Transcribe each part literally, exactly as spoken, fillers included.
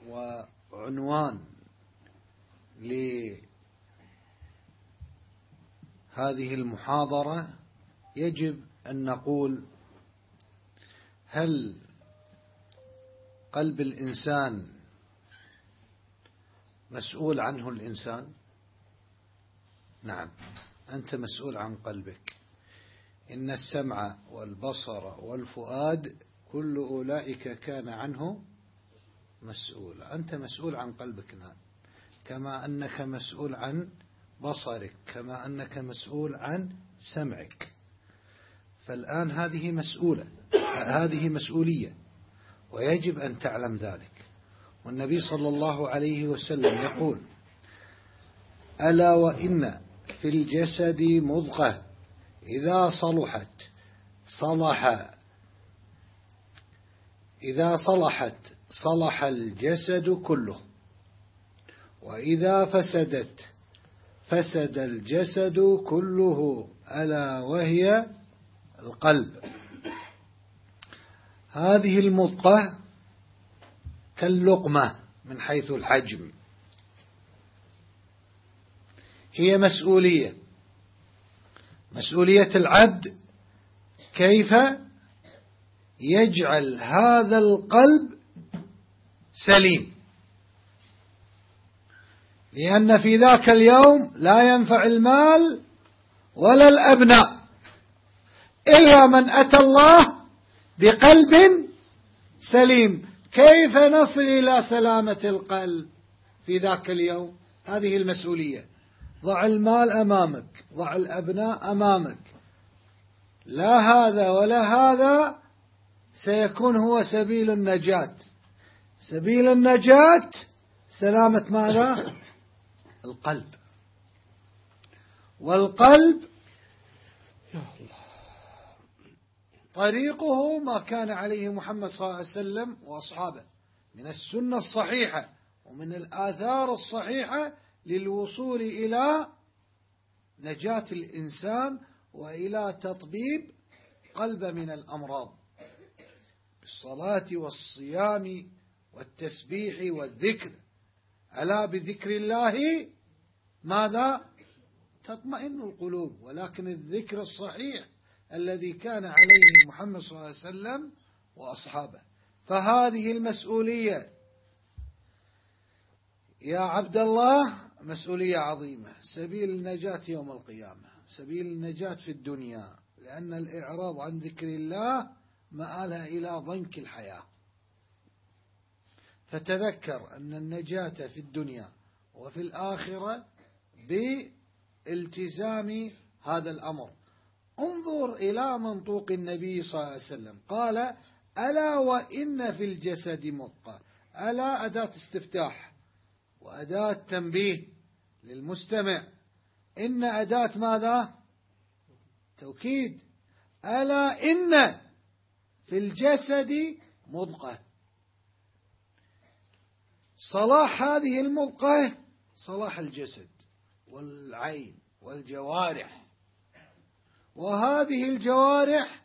وعنوان لهذه المحاضرة يجب أن نقول: هل قلب الإنسان مسؤول عنه الإنسان؟ نعم، أنت مسؤول عن قلبك. إن السمع والبصر والفؤاد كل أولئك كان عنه مسؤولا. أنت مسؤول عن قلبك، نعم، كما أنك مسؤول عن بصرك، كما أنك مسؤول عن سمعك. فالآن هذه مسؤولة، هذه مسؤولية، ويجب أن تعلم ذلك. والنبي صلى الله عليه وسلم يقول: ألا وإن في الجسد مضغة إذا صلحت صلح إذا صلحت صلح الجسد كله، وإذا فسدت فسد الجسد كله، ألا وهي القلب. هذه المضغة كاللقمة من حيث الحجم، هي مسؤولية مسؤولية العبد كيف يجعل هذا القلب سليم، لأن في ذاك اليوم لا ينفع المال ولا الأبناء إلا من أتى الله بقلب سليم. كيف نصل إلى سلامة القلب في ذاك اليوم؟ هذه المسؤولية. ضع المال أمامك، ضع الأبناء أمامك، لا هذا ولا هذا سيكون هو سبيل النجاة. سبيل النجاة سلامة ماذا؟ القلب. والقلب طريقه ما كان عليه محمد صلى الله عليه وسلم وأصحابه من السنة الصحيحة ومن الآثار الصحيحة للوصول إلى نجاة الإنسان وإلى تطبيب قلب من الأمراض، بالصلاة والصيام والتسبيح والذكر. ألا بذكر الله ماذا؟ تطمئن القلوب. ولكن الذكر الصحيح الذي كان عليه محمد صلى الله عليه وسلم وأصحابه. فهذه المسؤولية يا عبد الله مسؤولية عظيمة، سبيل النجاة يوم القيامة، سبيل النجاة في الدنيا، لأن الإعراض عن ذكر الله مآلها إلى ضنك الحياة. فتذكر أن النجاة في الدنيا وفي الآخرة بالتزام هذا الأمر. انظر إلى منطوق النبي صلى الله عليه وسلم، قال: ألا وإن في الجسد مضغة. ألا أداة استفتاح وأداة تنبيه للمستمع. إن أداة ماذا؟ توكيد. ألا إن في الجسد مضغة. صلاح هذه المضغة صلاح الجسد والعين والجوارح، وهذه الجوارح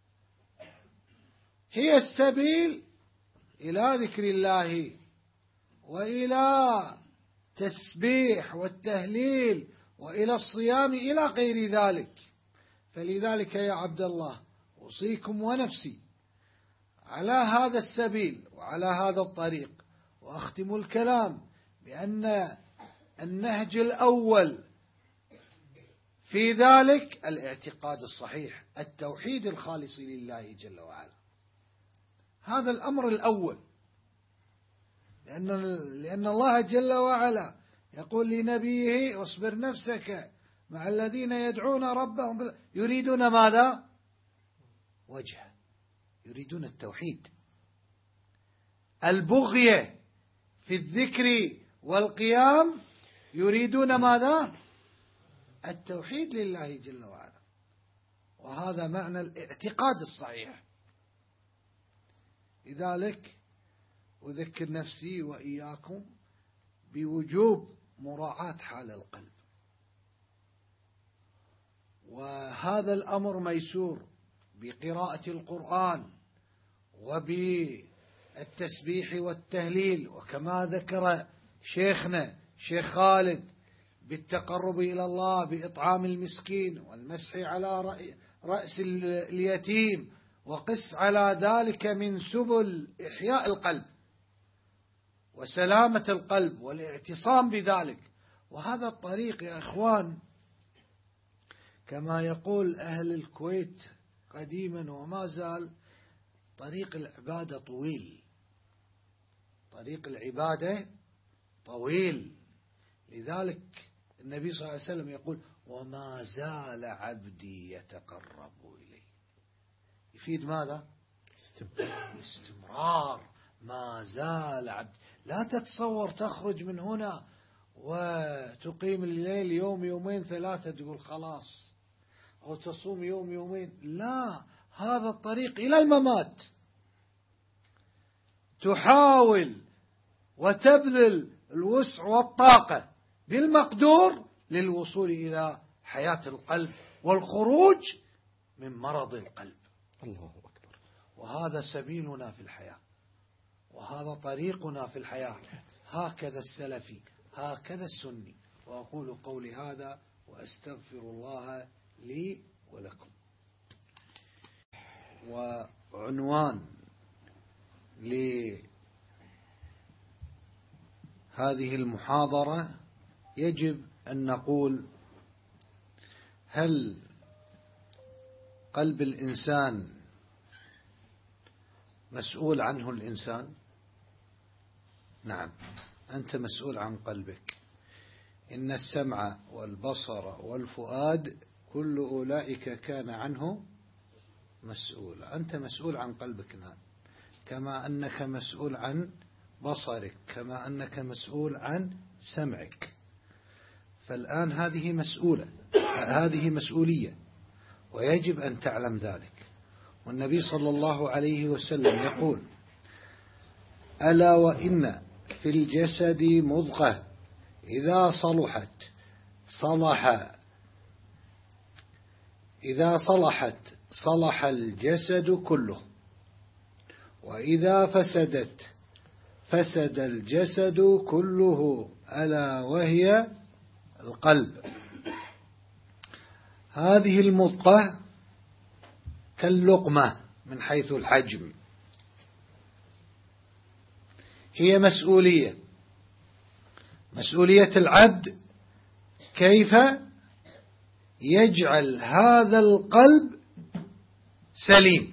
هي السبيل إلى ذكر الله وإلى تسبيح والتهليل وإلى الصيام إلى غير ذلك. فلذلك يا عبد الله أوصيكم ونفسي على هذا السبيل وعلى هذا الطريق. وأختم الكلام بأن النهج الأول في ذلك الاعتقاد الصحيح، التوحيد الخالص لله جل وعلا. هذا الأمر الأول، لأن, لأن الله جل وعلا يقول لنبيه: اصبر نفسك مع الذين يدعون ربهم يريدون ماذا؟ وجهه، يريدون التوحيد. البغية في الذكر والقيام يريدون ماذا؟ التوحيد لله جل وعلا. وهذا معنى الاعتقاد الصحيح. لذلك أذكر نفسي وإياكم بوجوب مراعاة حال القلب. وهذا الأمر ميسور بقراءة القرآن التسبيح والتهليل، وكما ذكر شيخنا شيخ خالد بالتقرب إلى الله بإطعام المسكين والمسح على رأس اليتيم، وقس على ذلك من سبل إحياء القلب وسلامة القلب والاعتصام بذلك. وهذا الطريق يا إخوان كما يقول أهل الكويت قديما وما زال، طريق العبادة طويل، طريق العبادة طويل. لذلك النبي صلى الله عليه وسلم يقول وما زال عبدي يتقرب إلي. يفيد ماذا؟ استمرار. ما زال عبد. لا تتصور تخرج من هنا وتقيم الليل يوم يومين ثلاثة تقول خلاص، أو تصوم يوم يومين، لا، هذا الطريق إلى الممات. تحاول وتبذل الوسع والطاقة بالمقدور للوصول إلى حياة القلب والخروج من مرض القلب. الله أكبر. وهذا سبيلنا في الحياة، وهذا طريقنا في الحياة. هكذا السلفي، هكذا السني. وأقول قولي هذا وأستغفر الله لي ولكم. وعنوان لهذه المحاضرة يجب أن نقول: هل قلب الإنسان مسؤول عنه الإنسان؟ نعم، أنت مسؤول عن قلبك. إن السمع والبصر والفؤاد كل أولئك كان عنه مسؤول. أنت مسؤول عن قلبك، نعم، كما أنك مسؤول عن بصرك، كما أنك مسؤول عن سمعك. فالآن هذه مسؤولة، هذه مسؤولية، ويجب أن تعلم ذلك. والنبي صلى الله عليه وسلم يقول: ألا وإن في الجسد مضغة إذا صلحت صلح إذا صلحت صلح الجسد كله، وإذا فسدت فسد الجسد كله، ألا وهي القلب. هذه المضغة كاللقمة من حيث الحجم، هي مسؤولية مسؤولية العبد كيف يجعل هذا القلب سليم،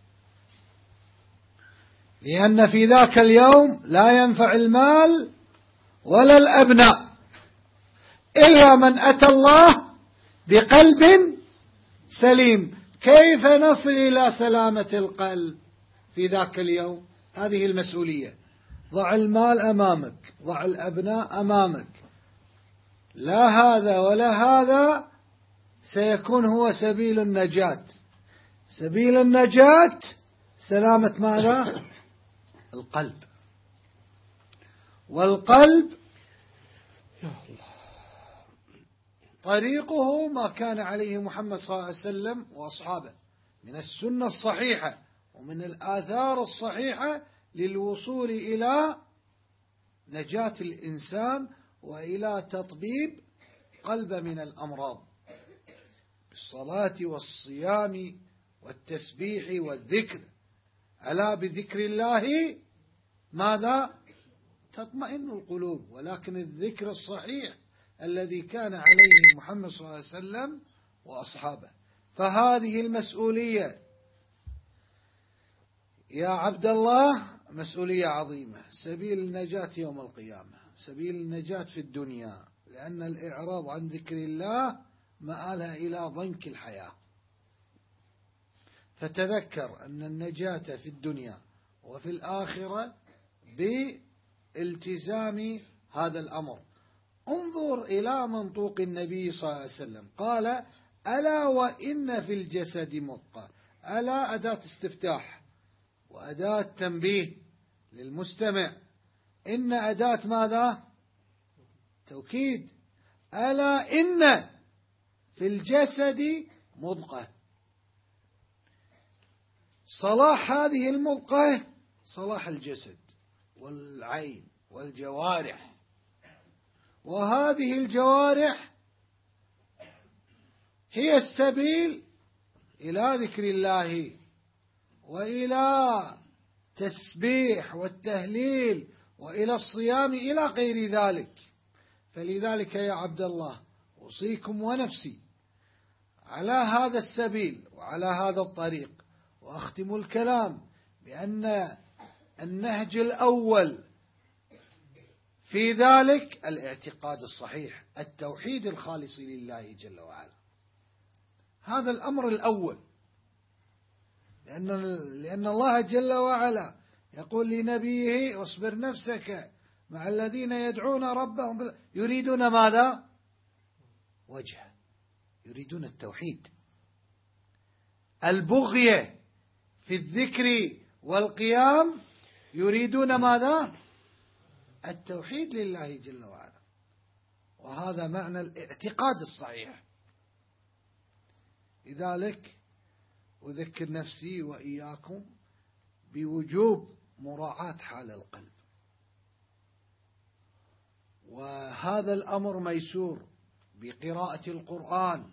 لأن في ذاك اليوم لا ينفع المال ولا الأبناء إلا من أتى الله بقلب سليم. كيف نصل إلى سلامة القلب في ذاك اليوم؟ هذه المسؤولية. ضع المال أمامك، ضع الأبناء أمامك، لا هذا ولا هذا سيكون هو سبيل النجاة. سبيل النجاة سلامة ماذا؟ القلب. والقلب يا الله طريقه ما كان عليه محمد صلى الله عليه وسلم وأصحابه من السنة الصحيحة ومن الآثار الصحيحة للوصول إلى نجاة الإنسان وإلى تطبيب قلب من الأمراض، بالصلاة والصيام والتسبيح والذكر. ألا بذكر الله ماذا؟ تطمئن القلوب. ولكن الذكر الصحيح الذي كان عليه محمد صلى الله عليه وسلم وأصحابه. فهذه المسؤولية يا عبد الله مسؤولية عظيمة، سبيل النجاة يوم القيامة، سبيل النجاة في الدنيا، لأن الإعراض عن ذكر الله مآلها إلى ضنك الحياة. فتذكر أن النجاة في الدنيا وفي الآخرة بالتزام هذا الأمر. انظر إلى منطوق النبي صلى الله عليه وسلم، قال: ألا وإن في الجسد مضغة. ألا أداة استفتاح وأداة تنبيه للمستمع. إن أداة ماذا؟ توكيد. ألا إن في الجسد مضغة. صلاح هذه المضغة صلاح الجسد والعين والجوارح. وهذه الجوارح هي السبيل إلى ذكر الله وإلى تسبيح والتهليل وإلى الصيام إلى غير ذلك. فلذلك يا عبد الله أوصيكم ونفسي على هذا السبيل وعلى هذا الطريق. وأختم الكلام بأن النهج الأول في ذلك الاعتقاد الصحيح، التوحيد الخالص لله جل وعلا. هذا الأمر الأول، لأن, لأن الله جل وعلا يقول لنبيه اصبر نفسك مع الذين يدعون ربهم يريدون ماذا؟ وجهه، يريدون التوحيد. البغية في الذكر والقيام يريدون ماذا؟ التوحيد لله جل وعلا. وهذا معنى الاعتقاد الصحيح. لذلك أذكر نفسي وإياكم بوجوب مراعاة حال القلب. وهذا الأمر ميسور بقراءة القرآن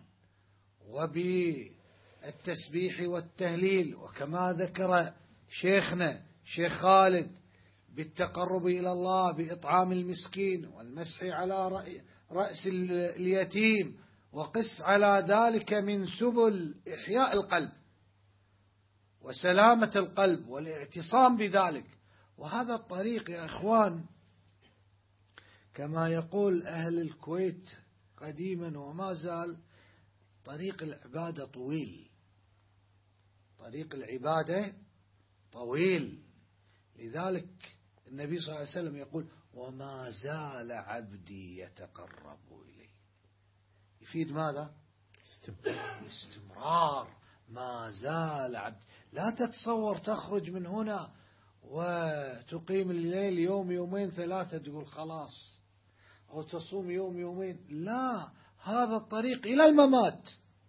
وبالتسبيح والتهليل، وكما ذكر شيخنا شيخ خالد بالتقرب إلى الله بإطعام المسكين والمسح على رأس اليتيم، وقس على ذلك من سبل إحياء القلب وسلامة القلب والاعتصام بذلك. وهذا الطريق يا إخوان كما يقول أهل الكويت قديما وما زال، طريق العبادة طويل، طريق العبادة طويل. لذلك النبي صلى الله عليه وسلم يقول وما زال عبدي يتقرب إلي. يفيد ماذا؟ استمرار. ما زال عبد. لا تتصور تخرج من هنا وتقيم الليل يوم يومين ثلاثة تقول خلاص، أو تصوم يوم يومين. لا، هذا الطريق إلى الممات.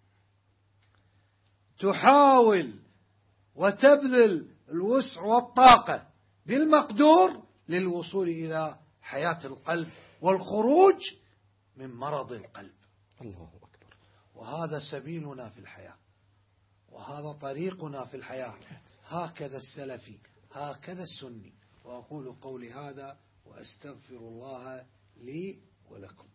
تحاول وتبذل الوسع والطاقة بالمقدور للوصول إلى حياة القلب والخروج من مرض القلب. الله أكبر. وهذا سبيلنا في الحياة، وهذا طريقنا في الحياة. هكذا السلفي، هكذا السني. وأقول قولي هذا وأستغفر الله لي ولكم.